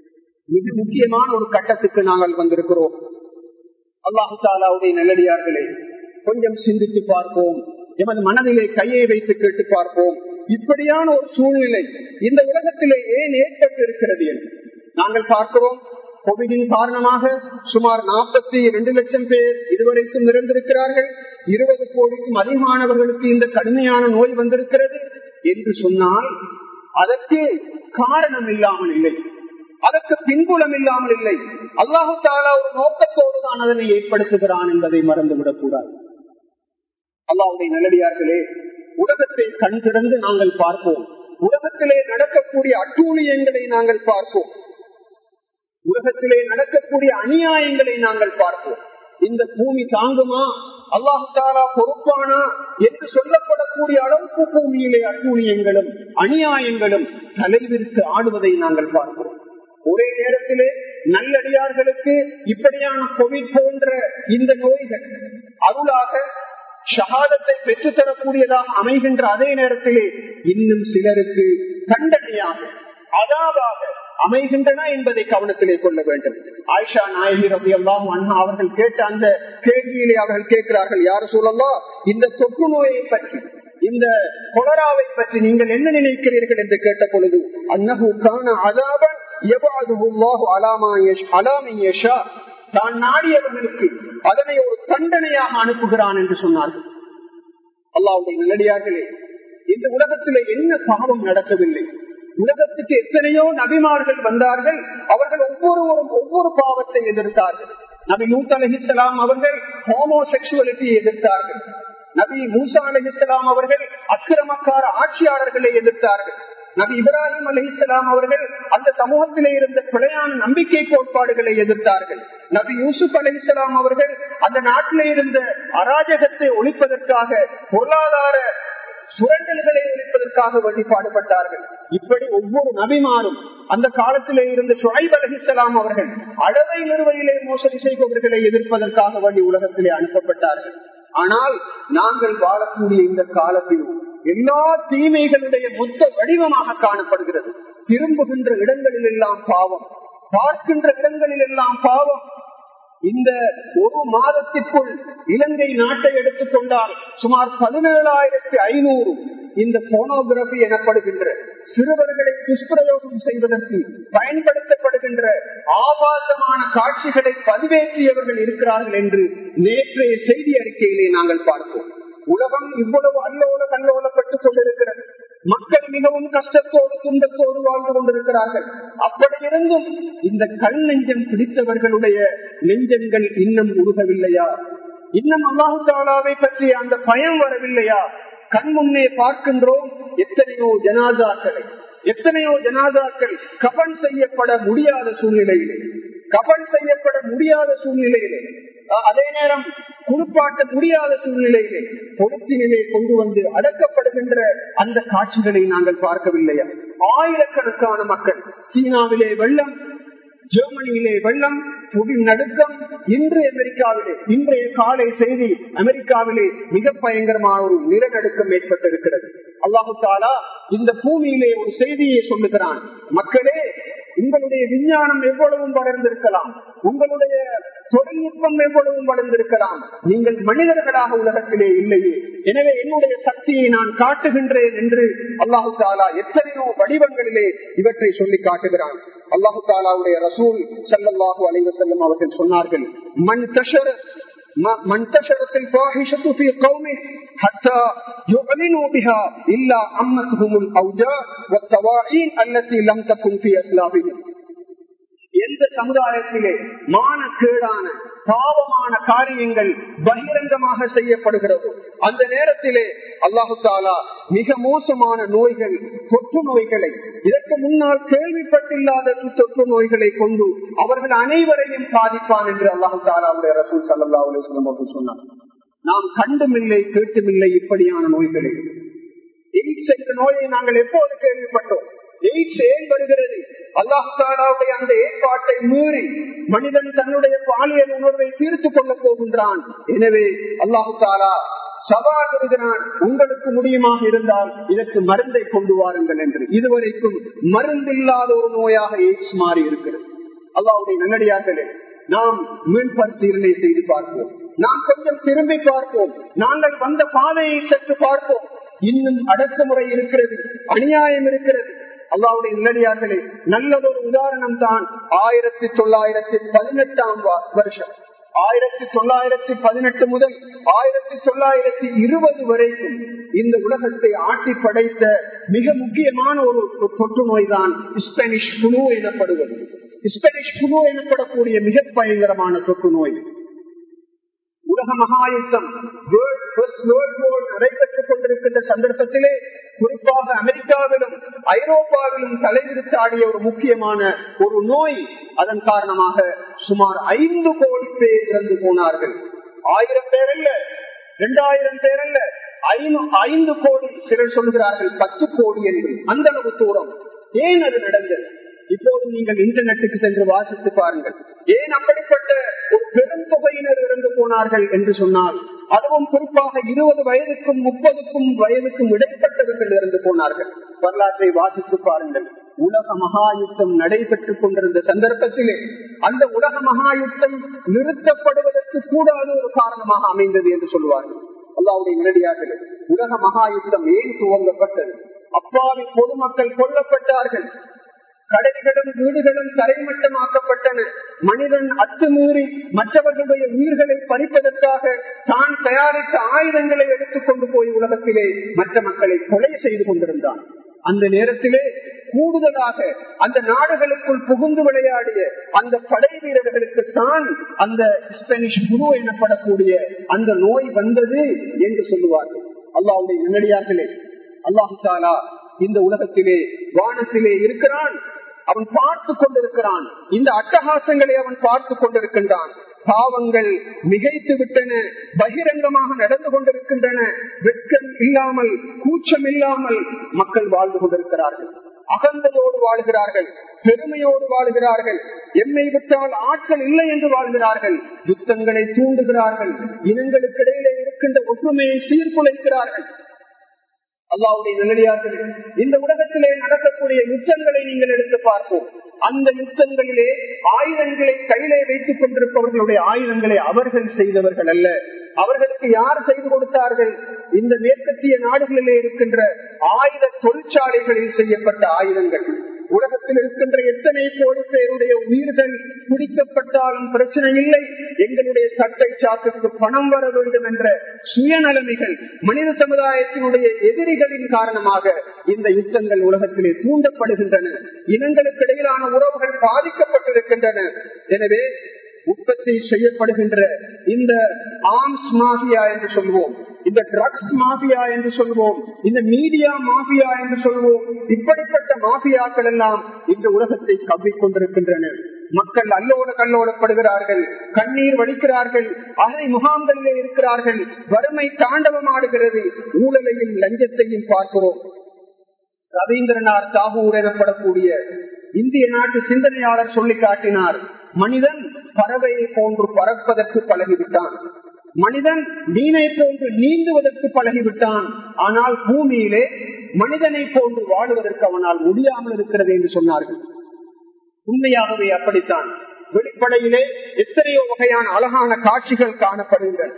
மிக முக்கியமான ஒரு கட்டத்துக்கு நாங்கள் வந்திருக்கிறோம். அல்லாஹ் தஆலாவுடைய நல்லடியார்களே, கொஞ்சம் சிந்தித்து பார்ப்போம், எமது மனதிலே கையை வைத்து கேட்டு பார்ப்போம், இப்படியான ஒரு சூழ்நிலை இந்த உலகத்திலே ஏன் ஏற்பட்டு இருக்கிறது என்று. நாங்கள் பார்க்கிறோம், கோவிடின் காரணமாக சுமார் 42 லட்சம் பேர் இதுவரைக்கும் இறந்திருக்கிறார்கள், 20 கோடிக்கும் அதிகமானவர்களுக்கு இந்த கடுமையான நோய் வந்திருக்கிறது என்று சொன்னால் அதற்கு காரணம் இல்லாமல் இல்லை, அதற்கு பின்புலம் இல்லாமல் இல்லை. அல்லாஹ் தஆலா ஒரு நோக்கத்தோடு தான் அதனை ஏற்படுத்துகிறான் என்பதை மறந்துவிடக் கூடாது. அல்லாஹ்வுடைய நல்லடியார்களே, உலகத்தை கண் திறந்து நாங்கள் பார்ப்போம், உலகத்திலே நடக்கக்கூடிய அட்டூழியங்களை நாங்கள் பார்ப்போம், உலகத்திலே நடக்கக்கூடிய அநியாயங்களை நாங்கள் பார்ப்போம். இந்த பூமி தாங்குமா, அல்லாஹு தஆலா பொறுப்பானா என்று சொல்லப்படக்கூடிய அளவுக்கு பூமியிலே அட்டூழியங்களும் அநியாயங்களும் தலைவிரித்து ஆடுவதை நாங்கள் பார்க்கிறோம். ஒரே நேரத்திலே நல்லடியார்களுக்கு இப்படியான கோவிட் போன்ற இந்த நோய்கள் அருளாக ஷஹாதத்தை பெற்றுத்தரக்கூடியதாக அமைகின்ற அதே நேரத்திலே இன்னும் சிலருக்கு தண்டனையாக அதாவாக அமைகின்றன என்பதை கவனத்திலே கொள்ள வேண்டும். ஆயிஷா நாயகி ரலியல்லாஹு அன்ஹா அவர்கள் கேட்ட அந்த கேள்வியிலே அவர்கள் கேட்கிறார்கள், யா ரசூலல்லாஹ், இந்த தொற்று நோயை பற்றி, இந்த கொலராவை பற்றி நீங்கள் என்ன நினைக்கிறீர்கள் என்று கேட்ட பொழுது, அன்னஹு கான அஸாபன் யபஅதுஹு அல்லாஹு அலா மன் யஷா, தான் நாடியவர்களுக்கு அதனை ஒரு தண்டனையாக அனுப்புகிறான் என்று சொன்னார்கள். அல்லாஹ்வுடைய நல்லடியார்களே, இந்த உலகத்திலே என்ன பாவம் நடக்கவில்லை? உலகத்துக்கு எத்தனையோ நபிமார்கள் வந்தார்கள். அவர்கள் ஒவ்வொருவரும் ஒவ்வொரு பாவத்தை எதிர்த்தார்கள். நபி லூத் அலைஹிஸ்ஸலாம் அவர்கள் ஹோமோசெக்சுவலிட்டியை எதிர்த்தார்கள். நபி மூசா அலைஹிஸ்ஸலாம் அவர்கள் அக்கிரமக்கார ஆட்சியாளர்களை எதிர்த்தார்கள். நபி இப்ராஹிம் அலைஹிஸ்ஸலாம் அவர்கள் அந்த சமூகத்திலே இருந்த பிழையான நம்பிக்கை கோட்பாடுகளை எதிர்த்தார்கள். நபி யூசுப் அலைஹிஸ்ஸலாம் அவர்கள் அந்த நாட்டிலே இருந்த அராஜகத்தை ஒழிப்பதற்காக, பொருளாதார சுரண்டல்களை ஒழிப்பதற்காக வேண்டி பாடுபட்டார்கள். இப்படி ஒவ்வொரு நபிமாரும் அந்த காலத்திலே இருந்த ஷுஐப் அலைஹிஸ்ஸலாம் அவர்கள் அளவை நிறுவையிலே மோசடி செய்பவர்களை எதிர்ப்பதற்காக வேண்டி உலகத்திலே அனுப்பப்பட்டார்கள். ஆனால் நாங்கள் வாழக்கூடிய இந்த காலத்தில் எல்லா தீமைகளுடைய மொத்த வடிவமாக காணப்படுகிறது. திரும்புகின்ற இடங்களில் எல்லாம் பாவம், பார்க்கின்ற இடங்களில் எல்லாம் பாவம். இந்த ஒரு மாதத்திற்குள் இலங்கை நாட்டை எடுத்துக் கொண்டால் சுமார் 17,500 இந்த போனோகிராபி எனப்படுகின்ற சிறுவர்களை துஷ்பிரயோகம் செய்வதற்கு பயன்படுத்தப்படுகின்ற ஆபாசமான காட்சிகளை பதிவேற்றியவர்கள் இருக்கிறார்கள் என்று நேற்றைய செய்தி அறிக்கையிலே நாங்கள் பார்த்தோம். உலகம் இவ்வளவு அல்லோல கல்லோலப்பட்டுக் கொண்டிருக்கிறது. மக்கள் மிகவும் கஷ்டத்தோடு துன்பத்தோடு வாழ்ந்து கொண்டிருக்கிறார்கள். அப்படி இருந்தும் இந்த கல் நெஞ்சம் பிடித்தவர்களுடைய நெஞ்சங்கள் இன்னும் உருகவில்லையா? இன்னும் அல்லாஹு தஆலாவை பற்றி அந்த பயம் வரவில்லையா? கண் முன்னே பார்க்கின்றோம் எத்தனையோ ஜனாசாக்கள் கபன் செய்யப்பட முடியாத சூழ்நிலையிலே, அதே நேரம் குளிப்பாட்ட முடியாத சூழ்நிலையிலே பொருத்தினிலே கொண்டு வந்து அடக்கப்படுகின்ற அந்த காட்சிகளை நாங்கள் பார்க்கவில்லையா? ஆயிரக்கணக்கான மக்கள், சீனாவிலே வெள்ளம், ஜெர்மனியிலே வெள்ளம், புவி நடுக்கம், இன்றைய காலை செய்தி அமெரிக்காவிலே மிக பயங்கரமான ஒரு நிலநடுக்கம் ஏற்பட்டிருக்கிறது. அல்லாஹு தஆலா இந்த பூமியிலே ஒரு செய்தியை சொல்லுகிறான், மக்களே, உங்களுடைய விஞ்ஞானம் எவ்வளவும் வளர்ந்திருக்கலாம், உங்களுடைய தொழில்நுட்பம் எவ்வளவும் வளர்ந்திருக்கலாம், நீங்கள் மனிதர்களாக உலகத்திலே இல்லையே. எனவே என்னுடைய சக்தியை நான் காட்டுகின்றேன் என்று அல்லாஹு தஆலா எத்தனையோ வடிவங்களிலே இவற்றை சொல்லி காட்டுகிறான். அல்லாஹு தஆலாவுடைய ரசூல் ஸல்லல்லாஹு அலைஹி வஸல்லம் அவர்கள் சொன்னார்கள், من تشرت الفاحشة في قوم حتى يعلنوا بها إلا أمتهم الأوجاع والطواعين التي لم تكن في أسلافهم. எந்த சமுதாயத்திலே மானக்கேடான பாவமான காரியங்கள் பகிரங்கமாக செய்யப்படுகிறதோ அந்த நேரத்திலே அல்லாஹு தஆலா மிக மோசமான நோய்கள், தொற்று நோய்களை, இதற்கு முன்னால் கேள்விப்பட்டில்லாத தொற்று நோய்களை கொண்டு அவர்கள் அனைவரையும் பாதிப்பான் என்று அல்லாஹு தஆலாவுடைய ரசூல் ஸல்லல்லாஹு அலைஹி வஸல்லம் அவர்கள் சொன்னார். நாம் கண்டுமில்லை கேட்டுமில்லை இப்படியான நோய்களை. எய்ட்ஸ் என்ற நோயை நாங்கள் எப்போது கேள்விப்பட்டோம்? எய்ட்ஸ் ஏன் வருகிறது? அல்லாஹ் தஆலாவுடைய அந்த ஏற்பாட்டை மீறி மனிதன் தன்னுடைய பாலியல் உணர்வை தீர்த்துக் கொள்ள போகின்றான். எனவே அல்லாஹ் தஆலா சவால் விடுகிறான், உங்களுக்கு முடியுமாக இருந்தால் இதற்கு மருந்தை கொண்டு வாருங்கள் என்று. இதுவரைக்கும் மருந்தில்லாத ஒரு நோயாக எய்ட்ஸ் மாறி இருக்கிறது. அல்லாஹ்வுடைய நல்லடியார்களே, நாம் மீள்பரிசீலனை செய்து பார்ப்போம். நாம் கொஞ்சம் திரும்பி பார்ப்போம். நாங்கள் வந்த பாதையை சற்று பார்ப்போம். இன்னும் அடக்குமுறை இருக்கிறது, அநியாயம் இருக்கிறது. அல்லாஹ்வுடைய நல்லடியார்களே, நல்லதொரு உதாரணம் தான் 1918 வருஷம். 1918 முதல் 1920 வரைக்கும் இந்த உலகத்தை ஆட்டி படைத்த மிக முக்கியமான ஒரு தொற்று நோய் தான் ஸ்பானிஷ் புளு எனப்படுவது. ஸ்பானிஷ் புளு எனப்படக்கூடிய மிக பயங்கரமான தொற்று நோய். உலக மகாயுத்தம் நடைபெற்றுக் கொண்டிருக்கின்ற சந்தர்ப்பத்திலே குறிப்பாக அமெரிக்காவிலும் ஐரோப்பாவிலும் தலைவிரித்தாடிய ஒரு முக்கியமான ஒரு நோய். அதன் காரணமாக சுமார் 5 கோடி பேர் இறந்து போனார்கள். 1000 பேர் அல்ல, 2000 பேர் அல்ல, 5 கோடி, சிலர் சொல்கிறார்கள் 10 கோடி என்று. அந்த அளவு தூரம். ஏன் அது நடந்தது? இப்போது நீங்கள் இன்டர்நெட்டுக்கு சென்று வாசித்து பாருங்கள். ஏன் அப்படிப்பட்ட ஒரு பெரும் தொகையினர் இறந்து போனார்கள் என்று சொன்னால், அதுவும் குறிப்பாக 20 வயதுக்கும் 30 வயதுக்கும் இடைப்பட்டவர்கள் இறந்து போனார்கள். வரலாற்றை வாசித்து பாருங்கள். உலக மகா யுத்தம் நடைபெற்றுக் கொண்டிருந்த சந்தர்ப்பத்திலே அந்த உலக மகா யுத்தம் நிறுத்தப்படுவதற்கு கூடாத ஒரு காரணமாக அமைந்தது என்று சொல்லுவார்கள். அல்லாஹ்வுடைய நேரடியாக உலக மகா யுத்தம் ஏன் துவங்கப்பட்டது? அப்பாவி பொதுமக்கள் கொல்லப்பட்டார்கள். கடைகளும் வீடுகளும் தரைமட்டமாக்கப்பட்டன. மனிதன் அத்துமீறி மற்றவர்களுடைய உயிர்களை பறிப்பதற்காக தான் தயாரித்த ஆயுதங்களை எடுத்துக் கொண்டு போய் உலகத்திலே மற்ற மக்களை கொலை செய்து கொண்டிருந்தான். அந்த நேரத்திலே கூடுதலாக அந்த நாடுகளுக்குள் புகுந்து விளையாடிய அந்த படை வீரர்களுக்கு தான் அந்த ஸ்பானிஷ் குரு எனப்படக்கூடிய அந்த நோய் வந்தது என்று சொல்லுவார்கள். அல்லாஹ்வுடைய நல்லடியார்களே, அல்லாஹ் தஆலா இந்த உலகத்திலே வானத்திலே இருக்கிறான். அவன் பார்த்து கொண்டிருக்கிறான். இந்த அட்டகாசங்களை அவன் பார்த்து கொண்டிருக்கின்றான். பாவங்கள் மிகைத்து விட்டன, பகிரங்கமாக நடந்து கொண்டிருக்கின்றன. வெட்கம் இல்லாமல், கூச்சம் இல்லாமல் மக்கள் வாழ்ந்து கொண்டிருக்கிறார்கள். அகந்தையோடு வாழ்கிறார்கள், பெருமையோடு வாழ்கிறார்கள். எம்மை விட்டால் ஆட்கள் இல்லை என்று வாழ்கிறார்கள். யுத்தங்களை தூண்டுகிறார்கள். இனங்களுக்கு இடையிலே இருக்கின்ற ஒற்றுமையை சீர்குலைக்கிறார்கள். அல்லாஹ்வுடைய நல்லடியார்களே, இந்த உலகத்திலே நடக்கக்கூடிய யுத்தங்களை நீங்கள் எடுத்து பார்ப்போம். அந்த யுத்தங்களிலே ஆயுதங்களை கையிலே வைத்துக் கொண்டிருப்பவர்களுடைய ஆயுதங்களை அவர்கள் செய்தவர்கள் அல்ல. அவர்களுக்கு யார் செய்து கொடுத்தார்கள்? இந்த மேற்கத்திய நாடுகளிலே இருக்கின்ற ஆயுத தொழிற்சாலைகளில் செய்யப்பட்ட ஆயுதங்கள். உலகத்தில் இருக்கின்ற எத்தனை கோடி பேருடைய உயிர்கள் குடிக்கப்பட்டாலும் பிரச்சனை இல்லை, எங்களுடைய சட்டை சாக்குக்கு பணம் வர வேண்டும் என்ற சுயநலமைகள் மனித சமுதாயத்தினுடைய எதிரிகளின் காரணமாக இந்த யுத்தங்கள் உலகத்திலே தூண்டப்படுகின்றன. இனங்களுக்கு இடையிலான உறவுகள் பாதிக்கப்பட்டிருக்கின்றன. எனவே உற்பத்தி செய்யப்படுகின்ற இந்த ஆர்ம்ஸ் மாஃபியா என்று சொல்வோம், இந்த ட்ரக்ஸ் மாஃபியா என்று சொல்வோம், இந்த மீடியா மாஃபியா என்று சொல்வோம், இப்படிப்பட்ட மாஃபியாக்கள் எல்லாம் இந்த உலகத்தை கவ்விக்கொண்டிருக்கின்றன. மக்கள் அல்லோட கல்லோடப்படுகிறார்கள், கண்ணீர் வடிக்கிறார்கள், அகை முகாம்களிலே இருக்கிறார்கள். வறுமை தாண்டவமாடுகிறது. ஊழலையும் லஞ்சத்தையும் பார்க்கிறோம். ரவீந்திரநாத் தாகூர் எனப்படக்கூடிய இந்திய நாட்டு சிந்தனையாளர் சொல்லி காட்டினார், மனிதன் பறவையை போன்று பறப்பதற்கு பழகிவிட்டான், மனிதன் மீனை போன்று நீந்துவதற்கு பழகிவிட்டான், ஆனால் பூமியிலே மனிதனை போன்று வாழுவதற்கு அவனால் முடியாமல் இருக்கிறது என்று சொன்னார்கள். உண்மையாகவே அப்படித்தான். வெளிப்படையிலே எத்தனையோ வகையான அழகான காட்சிகள் காணப்படுகின்றன.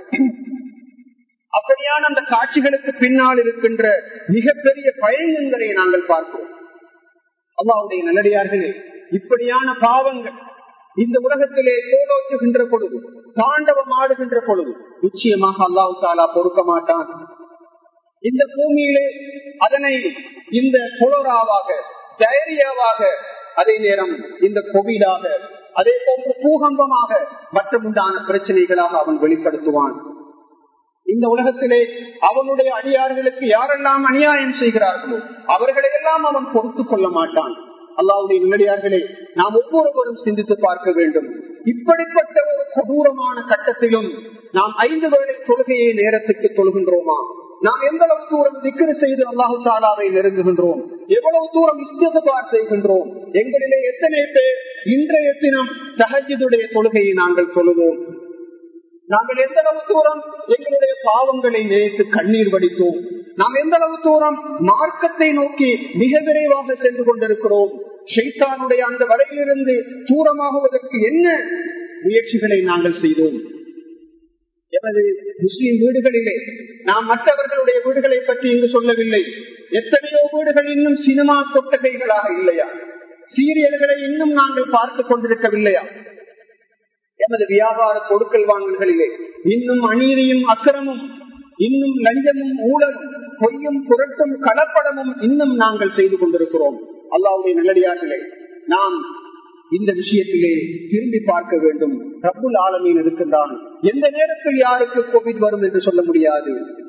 அப்படியான அந்த காட்சிகளுக்கு பின்னால் இருக்கின்ற மிகப்பெரிய பயங்கங்களை நாங்கள் பார்க்கிறோம். அல்லாஹ்வுடைய நல்லடியார்களே, இப்படியான பாவங்கள் இந்த உலகத்திலே கோலோச்சுகின்ற பொழுது, தாண்டவம் ஆடுகின்ற பொழுது நிச்சயமாக அல்லாஹ் தஆலா பொறுக்க மாட்டான். இந்த பூமியிலே அதனை இந்த கொலராவாக, டைரியாவாக, அதே நேரம் இந்த கோவிடாக, அதே போன்று பூகம்பமாக, மற்றமுண்டான பிரச்சனைகளாக அவன் வெளிப்படுத்துவான். இந்த உலகத்திலே அவனுடைய அடியார்களுக்கு யாரெல்லாம் அநியாயம் செய்கிறார்களோ அவர்களையெல்லாம் அவன் பொறுத்துக் கொள்ள மாட்டான். அல்லாஹ்வுடைய நல்லடியார்களே, நாம் ஒவ்வொருவரும் சிந்தித்து பார்க்க வேண்டும். இப்படிப்பட்ட ஒரு கொடூரமான கட்டத்திலும் நாம் 5 வேளை தொழுகையை நேரத்துக்கு தொழுகின்றோமா? நாம் எந்த அளவு தூரம் திக்ர் செய்து அல்லாஹ் தஆலாவை நெருங்குகின்றோம்? எவ்வளவு தூரம் இஸ்திக்பார் செய்கின்றோம்? எங்களிலே எத்தனை பேர் இன்றைய தினம் தஹஜ்ஜுடைய தொழுகையை நாங்கள் தொழுவோம்? நாங்கள் எந்த அளவு தூரம் எங்களுடைய பாவங்களை நினைத்து கண்ணீர் வடித்தோம்? நாம் எந்த அளவு தூரம் மார்க்கத்தை நோக்கி மிக விரைவாக சென்று கொண்டிருக்கிறோம்? ஷைத்தானுடைய அந்த வலையிலிருந்து தூரமாகுவதற்கு என்ன முயற்சிகளை நாங்கள் செய்தோம்? எமது முஸ்லிம் வீடுகளிலே, நாம் மற்றவர்களுடைய வீடுகளை பற்றி இங்கு சொல்லவில்லை, எத்தனையோ வீடுகள் இன்னும் சினிமா கொட்டகைகளாக இல்லையா? சீரியல்களை இன்னும் நாங்கள் பார்த்துக் கொண்டிருக்கவில்லையா? எமது வியாபார கொடுக்கல் வாங்கல்களிலே இன்னும் அநீதியும் அக்கிரமும், இன்னும் லஞ்சமும் ஊழலும் பொய்யும் புரட்டும் கலப்படமும் இன்னும் நாங்கள் செய்து கொண்டிருக்கிறோம். அல்லாஹ்வுடைய நல்லடியார்களே, நாம் இந்த விஷயத்திலே திரும்பி பார்க்க வேண்டும். ரப்புல் ஆலமீன் இருக்கின்றான். எந்த நேரத்தில் யாருக்கு கோவிட் வரும் என்று சொல்ல முடியாது.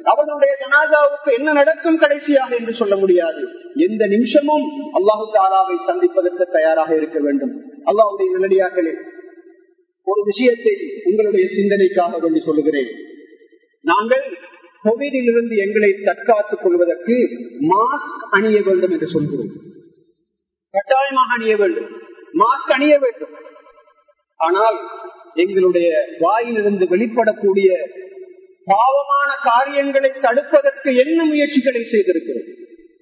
அவர்களுடைய ஜனாசாவுக்கு என்ன நடக்கும் கடைசியாக என்று சொல்ல முடியாது. எந்த நிமிஷமும் அல்லாஹு தாலாவை சந்திப்பதற்கு தயாராக இருக்க வேண்டும். அல்லாஹ்வுடைய நல்லடியார்களே, ஒரு விஷயத்தை உங்களுடைய சிந்தனைக்காக வேண்டி சொல்லுகிறேன். நாங்கள் கோவிடிலிருந்து எங்களை தற்காத்துக் கொள்வதற்கு மாஸ்க் அணிய வேண்டும் என்று சொல்கிறோம். கட்டாயமாக அணிய வேண்டும், மாஸ்க் அணிய வேண்டும். ஆனால் எங்களுடைய வாயிலிருந்து வெளிப்படக்கூடிய பாவமான காரியங்களை தடுப்பதற்கு என்ன முயற்சிகளை செய்திருக்கிறோம்?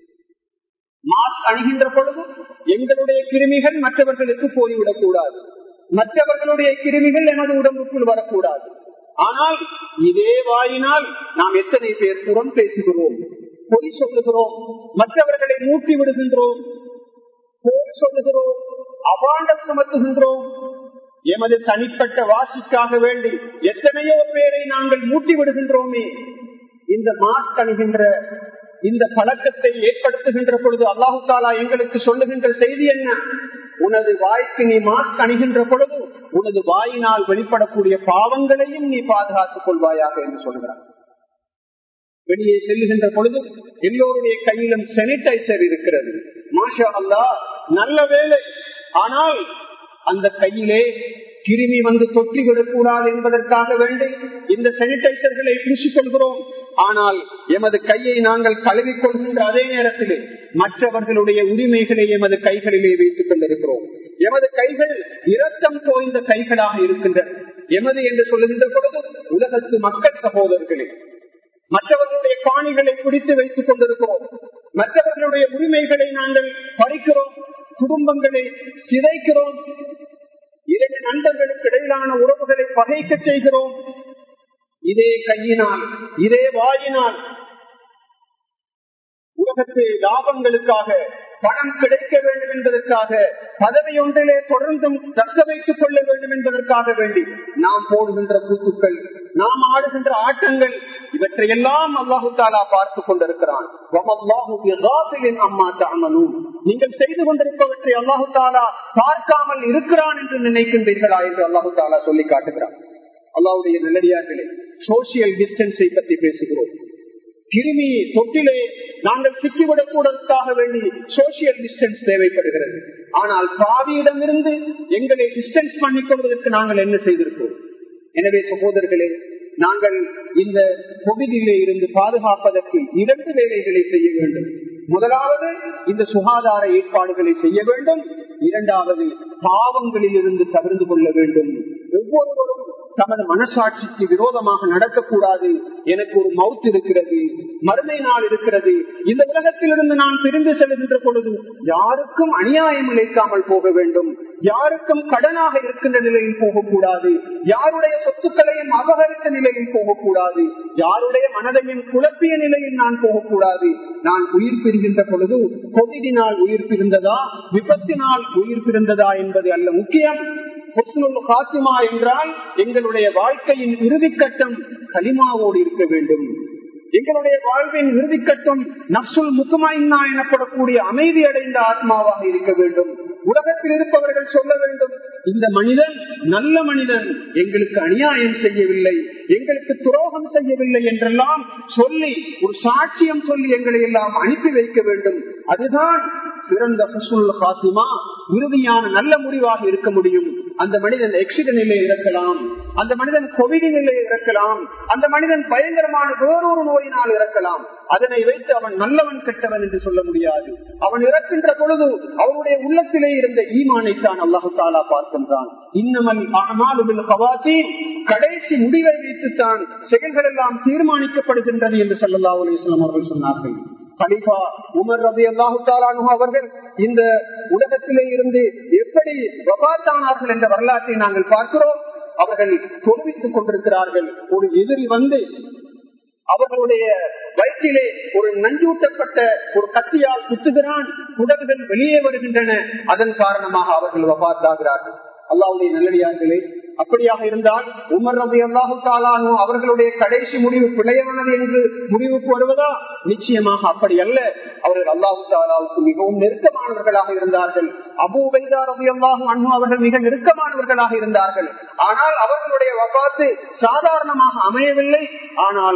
மாஸ்க் அணிகின்ற பொழுது எங்களுடைய கிருமிகள் மற்றவர்களுக்கு போய்விடக் கூடாது, மற்றவர்களுடைய கிருமிகள் எனது உடம்புக்குள் வரக்கூடாது. ஆனால் இதே வாயினால் நாம் எத்தனை பேர் புறம் பேசுகிறோம், பொய் சொல்லுகிறோம், மற்றவர்களை மூட்டி விடுகின்றோம், போய் சொல்லுகிறோம், அபாண்டம் சுமத்துகின்றோம். எமது தனிப்பட்ட வாசிக்காக வேண்டி எத்தனையோ பேரை நாங்கள் மூட்டி விடுகின்றோமே. இந்த மாஸ்க் அணிகின்ற இந்த பழக்கத்தை ஏற்படுத்துகின்ற பொழுது அல்லாஹு தாலா எங்களுக்கு சொல்லுகின்ற செய்தி என்ன? உனது வாய்க்கு நீ மாஸ்க் அணிகின்ற பொழுது உனது வாயினால் வெளிப்படக்கூடிய பாவங்களையும் நீ பாதுகாத்துக் கொள்வாயாக என்று சொல்கிறார். வெளியே செல்லுகின்ற பொழுது எல்லோருடைய கையிலும் சானிடைசர் இருக்கிறது. மாஷா அல்லாஹ், நல்ல வேலை. ஆனால் அந்த கையிலே கிருமி வந்து தொற்றிவிடக் கூடாது என்பதற்காக வேண்டி இந்த சானிடைசர்களை பூசிக்கொள்கிறோம். ஆனால் எமது கையை நாங்கள் கழுவிக் கொள்கின்ற அதே நேரத்திலே மற்றவர்களுடைய உரிமைகளை எமது கைகளிலே வைத்துக் கொண்டிருக்கிறோம். எமது கைகள் இரத்தம் தோய்ந்த கைகளாக இருக்கின்றன. எமது என்று சொல்லுகின்ற பொழுது உலகத்து மக்கள் சகோதரர்களே, மற்றவர்களுடைய காணிகளை பிடித்து வைத்துக் கொண்டிருக்கிறோம். மற்றவர்களுடைய உரிமைகளை நாங்கள் பறிக்கிறோம், குடும்பங்களை சிதைக்கிறோம், இரண்டு நண்பர்களுக்கு இடையிலான உறவுகளை பகைக்க செய்கிறோம். இதே கையினால், இதே வாயினால் உலகத்து லாபங்களுக்காக, பணம் கிடைக்க வேண்டும் என்பதற்காக, பதவி ஒன்றிலே தொடர்ந்தும் தக்க வைத்துக் கொள்ள வேண்டும் என்பதற்காக வேண்டி நாம் போடுகின்ற கூத்துக்கள், நாம் ஆடுகின்ற ஆட்டங்கள், இவற்றையெல்லாம் அல்லாஹு தாலா பார்த்துக் கொண்டிருக்கிறான். நீங்கள் செய்து கொண்டிருப்பவற்றை அல்லாஹு தாலா பார்க்காமல் இருக்கிறான் என்று நினைக்கின்றீர்களா என்று அல்லாஹு தாலா சொல்லி காட்டுகிறான். அல்லாஹ்வுடைய நல்லடியார்களே, சோசியல் டிஸ்டன்ஸை பற்றி பேசுகிறோம். கிருமி தொட்டிலே நாங்கள் சிக்கிவிடக் கூடதற்காக வேண்டி சோசியல் டிஸ்டன்ஸ் தேவைப்படுகிறது. ஆனால் பாவியிடமிருந்து எங்களை டிஸ்டன்ஸ் பண்ணிக் கொள்வதற்கு நாங்கள் என்ன செய்திருக்கிறோம்? எனவே சகோதரர்களே, நாங்கள் இந்த கோவிடிலே இருந்து பாதுகாப்பதற்கு 2 வேலைகளை செய்ய வேண்டும். முதலாவது இந்த சுகாதார ஏற்பாடுகளை செய்ய வேண்டும். இரண்டாவது பாவங்களில் இருந்து தவிர்த்து கொள்ள வேண்டும். ஒவ்வொருவரும் தமது மனசாட்சிக்கு விரோதமாக நடக்கக்கூடாது. எனக்கு ஒரு மவுத் இருக்கிறது, மறுமை நாள் இருக்கிறது, இந்த உலகத்திலிருந்து நான் பிரிந்து செல்கின்ற பொழுது யாருக்கும் அநியாயம் இழைக்காமல் போக வேண்டும், யாருக்கும் கடனாக இருக்கின்ற நிலையில் போகக்கூடாது, யாருடைய சொத்துக்களையும் அபகரித்த நிலையில் போகக்கூடாது, யாருடைய மனதையும் குழப்பிய நிலையில் நான் போகக்கூடாது. நான் உயிர் பிரிகின்ற பொழுது கோவிடினால் உயிர் பிரிந்ததா, விபத்தினால் உயிர் பிரிந்ததா என்பது அல்ல முக்கியம். ஹுஸ்னுல் என்றால் எங்களுடைய வாழ்க்கையின் இறுதிக்கட்டம் கலிமாவோடு இருக்க வேண்டும். எங்களுடைய வாழ்வின் இறுதிக்கட்டம் நஃப்சுல் முத்மைன்னா எனப்படக்கூடிய அமைதி அடைந்த ஆத்மாவாக இருக்க வேண்டும். உலகத்தில் இருப்பவர்கள் சொல்ல வேண்டும், இந்த மனிதன் நல்ல மனிதன், எங்களுக்கு அநியாயம் செய்யவில்லை, எங்களுக்கு துரோகம் செய்யவில்லை என்றெல்லாம் சொல்லி ஒரு சாட்சியம் சொல்லி எங்களை எல்லாம் அனுப்பி வைக்க வேண்டும். அதுதான் சிறந்த ஹுஸ்னுல் காத்திமா, இறுதியான நல்ல முடிவாக இருக்க முடியும். அந்த மனிதன் ஆக்சிடென்ட்ல இறக்கலாம், அந்த மனிதன் கோவிட் நிலையில் இறக்கலாம், அந்த மனிதன் பயங்கரமான வேறொரு நோயினால் இறக்கலாம். அதனை வைத்து அவன் நல்லவன் கெட்டவன் என்று சொல்ல முடியாது. அவன் இறக்கின்ற பொழுது அவனுடைய உள்ளத்திலே இருந்த ஈமானைத்தான் அல்லாஹு தாலா பார்க்கின்றான். இன்னமல் அஅமாலு பில் ஹவாத்தீம், கடைசி முடிவை வைத்துத்தான் செயல்கள் எல்லாம் தீர்மானிக்கப்படுகின்றது என்று ஸல்லல்லாஹு அலைஹி வஸல்லம் அவர்கள் சொன்னார்கள். கலீஃபா உமர் ரலியல்லாஹு தஆலா அன்ஹு அவர்கள் இந்த உலகத்திலே இருந்து எப்படி வஃபாத்தானார்கள் என்ற வரலாற்றை நாங்கள் பார்க்கிறோம். அவர்கள் தொழுவித்துக் கொண்டிருக்கிறார்கள். ஒரு எதிரி வந்து அவர்களுடைய வயிற்றிலே ஒரு நஞ்சூட்டப்பட்ட ஒரு கத்தியால் குத்துகிறான். குடல்கள் வெளியே வருகின்றன. அதன் காரணமாக அவர்கள் வஃபாத்தாகிறார்கள். அல்லாஹ்வுடைய நல்லடியார்களே, அப்படியாக இருந்தால் உமர் ரலியல்லாஹு தஆலா அன்ஹு அவர்களுடைய கடைசி முடிவு பிழையானது என்று முடிவுக்கு வருவதா? நிச்சயமாக அப்படி அல்ல. அவர்கள் அல்லாஹு தஆலாவுக்கு மிகவும் நெருக்கமானவர்களாக இருந்தார்கள். அபூ உபைதா ரலியல்லாஹு அன்ஹு அவர்கள் மிக நெருக்கமானவர்களாக இருந்தார்கள். ஆனால் அவர்களுடைய வஃபாத்து சாதாரணமாக அமையவில்லை. ஆனால்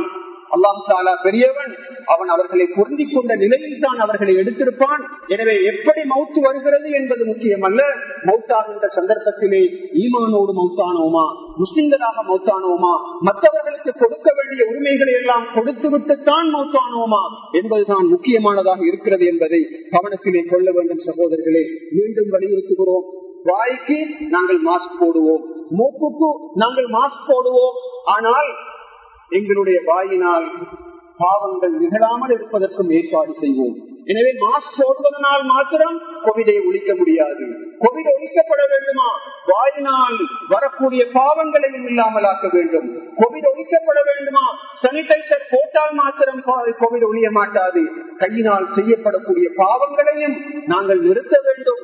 அல்லாஹ் தஆலா பெரியவன், அவன் அவர்களை பொருந்திக் கொண்ட நிலையில் தான் அவர்களை எடுத்திருப்பான். எனவே எப்படி மௌத்து வருகிறது என்பது முக்கியம் அல்ல. மௌத்தாகின்ற சந்தர்ப்பத்திலே ஈமானோடு மௌத்தானோமா, முஸ்லிம்களாக மௌத்தானோமா, மற்றவர்களுக்கு கொடுக்க வேண்டிய உரிமைகளை எல்லாம் கொடுத்து விட்டுத்தான் மௌத்தானோமா என்பதுதான் முக்கியமானதாக இருக்கிறது என்பதை கவனத்திலே கொள்ள வேண்டும். சகோதரர்களே, மீண்டும் வலியுறுத்துகிறோம். வாய்க்கு நாங்கள் மாஸ்க் போடுவோம், மூக்குக்கு நாங்கள் மாஸ்க் போடுவோம். ஆனால் எங்களுடைய வாயினால் பாவங்கள் நிகழாமல் இருப்பதற்கும் ஏற்பாடு செய்வோம். எனவே மாஸ்க் போடுவதனால் மாத்திரம் கோவிடை ஒழிக்க முடியாது. கோவிட் ஒழிக்கப்பட வேண்டுமா? வாயினால் வரக்கூடிய பாவங்களையும் இல்லாமலாக்க வேண்டும். கோவிட் ஒழிக்கப்பட வேண்டுமா? சானிடைசர் போட்டால் மாத்திரம் கோவிட் ஒழிய மாட்டாது. கையினால் செய்யப்படக்கூடிய பாவங்களையும் நாங்கள் நிறுத்த வேண்டும்.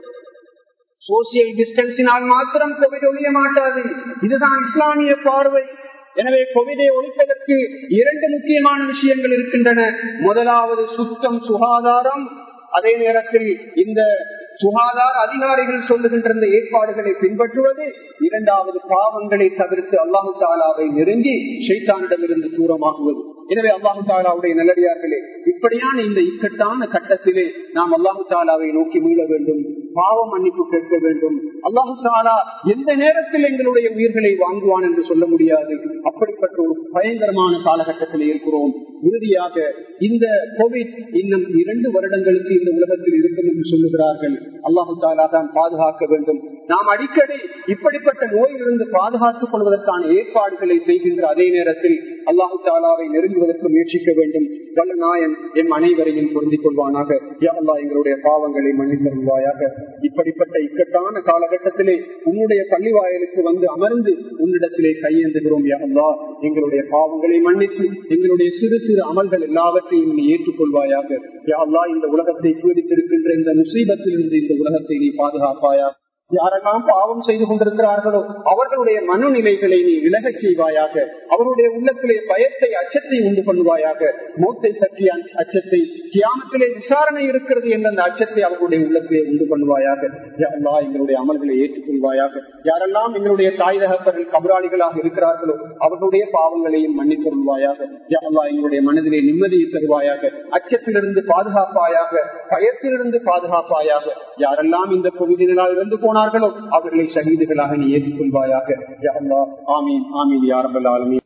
சோசியல் டிஸ்டன்ஸினால் மாத்திரம் கோவிட் ஒழிய மாட்டாது. இதுதான் இஸ்லாமிய பார்வை. எனவே கோவிடை ஒழிப்பதற்கு 2 முக்கியமான விஷயங்கள் இருக்கின்றன. முதலாவது சுத்தம், சுகாதாரம். அதே நேரத்தில் இந்த சுகாதார அதிகாரிகள் சொல்லுகின்ற இந்த ஏற்பாடுகளை பின்பற்றுவது. இரண்டாவது, பாவங்களை தவிர்த்து அல்லாஹு தஆலாவை நெருங்கி ஷைத்தானிடமிருந்து தூரமாகுவது. எனவே அல்லாஹு தஆலாவுடைய நல்லடியார்களே, இப்படியான இந்த இக்கட்டான கட்டத்திலே நாம் அல்லாஹு தஆலாவை நோக்கி மீள வேண்டும், பாவ மன்னிப்பு கேட்க வேண்டும். அல்லாஹு தஆலா எந்த நேரத்தில் எங்களுடைய உயிர்களை வாங்குவான் என்று சொல்ல முடியாது. அப்படிப்பட்ட ஒரு பயங்கரமான காலகட்டத்தில் இருக்கிறோம். இறுதியாக இந்த கோவிட் இன்னும் 2 வருடங்களுக்கு இந்த உலகத்தில் இருக்கும் என்று சொல்லுகிறார்கள். அல்லாஹு தஆலா தான் பாதுகாக்க வேண்டும். நாம் அடிக்கடி இப்படிப்பட்ட நோயிலிருந்து பாதுகாத்துக் கொள்வதற்கான ஏற்பாடுகளை செய்கின்ற அதே நேரத்தில் அல்லாஹு தஆலாவை நெருங்குவதற்கு முயற்சிக்க வேண்டும். வல்ல நாயன் எம் அனைவரையும் பொருந்திக் கொள்வானாக. யா அல்லாஹ், எங்களுடைய பாவங்களை மன்னித்தருள்வாயாக. இப்படிப்பட்ட இக்கட்டான காலகட்டத்திலே உன்னுடைய பள்ளி வாயிலுக்கு வந்து அமர்ந்து உன்னிடத்திலே கையேந்துகிறோம். யா அல்லாஹ், எங்களுடைய பாவங்களை மன்னித்து எங்களுடைய சிறு சிறு அமல்கள் எல்லாவற்றையும் நீ ஏற்றுக்கொள்வாயாக. யா அல்லாஹ், இந்த உலகத்தை பீடித்திருக்கின்ற இந்த முசீபத்திலிருந்து இந்த உலகத்தை நீ பாதுகாப்பாயாக. யாரெல்லாம் பாவம் செய்து கொண்டிருக்கிறார்களோ அவர்களுடைய மனநிலைகளை நீ விலகச் செய்வாயாக. அவருடைய உள்ளத்திலே பயத்தை, அச்சத்தை உண்டு பண்ணுவாயாக. மௌத்தை பற்றிய அச்சத்தை, கியாமத்திலே விசாரணை இருக்கிறது என்ற அந்த அச்சத்தை அவர்களுடைய உள்ளத்திலே உண்டு பண்ணுவாயாக. யா அல்லாஹ், எங்களுடைய அமல்களை ஏற்றுக்கொள்வாயாக. யாரெல்லாம் எங்களுடைய தாய் தகப்பர்கள் கபராளிகளாக இருக்கிறார்களோ அவர்களுடைய பாவங்களையும் மன்னித்தருள்வாயாக. யா அல்லாஹ், எங்களுடைய மனதிலே நிம்மதியை தருவாயாக. அச்சத்திலிருந்து பாதுகாப்பாயாக, பயத்திலிருந்து பாதுகாப்பாயாக. யாரெல்லாம் இந்த கோவிடினால் இருந்து அவர்களை ஷஹீதுகளாக நீ ஏற்றுக்கொள்வாயாக. யா அல்லாஹ், ஆமீன் ஆமீன் யா ரப்பல் ஆலமீன்.